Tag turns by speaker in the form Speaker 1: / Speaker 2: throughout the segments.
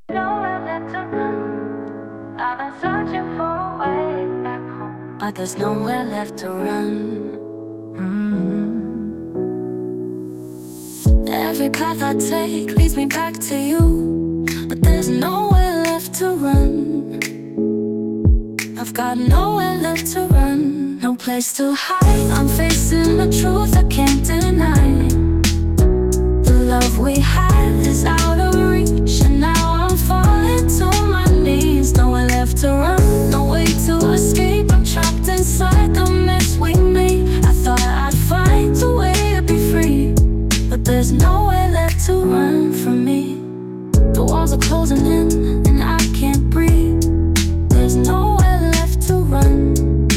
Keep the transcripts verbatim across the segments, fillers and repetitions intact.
Speaker 1: Nowhere left to run. I've been searching for a way back home, but there's nowhere left to run. mm. Every path I take leads me back to you, but there's nowhere left to run. I've got nowhere left to run, no place to hide. I'm facing the truth I can't deny. The love we had is out of reach, and now I'm falling to my knees. Nowhere left to run, no way to escape. I'm trapped inside the mess we made. I thought I'd find a way to be free, but there's nowhere left to run from me. The walls are closing in, and I can't breathe. There's nowhere left to run.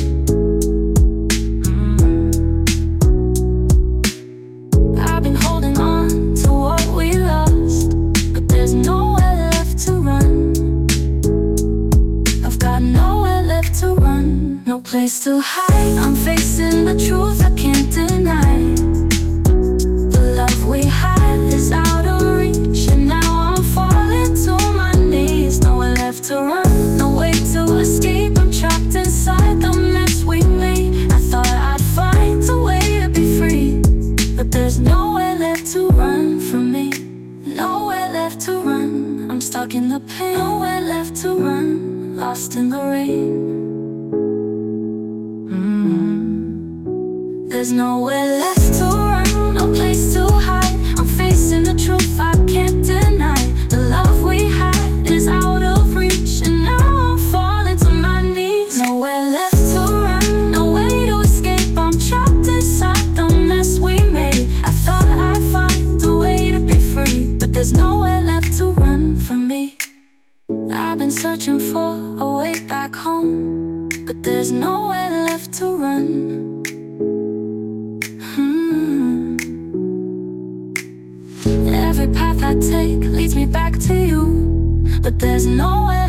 Speaker 1: I've been holding on to what we lost, but there's nowhere left to run. I've got nowhere left to run, no place to hide. I'm facing the truth I can't deny. The love we had is out of reach, and now I'm falling to my knees. Nowhere left to run, no way to escape. I'm trapped inside the mess we made. I thought I'd find a way to be free, but there's nowhere left to run from me. Nowhere left to run, I'm stuck in the pain. Nowhere left to run, lost in the rain. mm. There's nowhere left to run, no place to hide. I'm facing the truth I can't deny. The love we had is out of reach, and now I'm falling to my knees. Nowhere left to run, no way to escape. I'm trapped inside the mess we made. I thought I'd find a way to be free, but there's nowhere left to run from me. I've been searching for a way back home, but there's nowhere left to run. hmm. Every path I take leads me back to you, but there's nowhere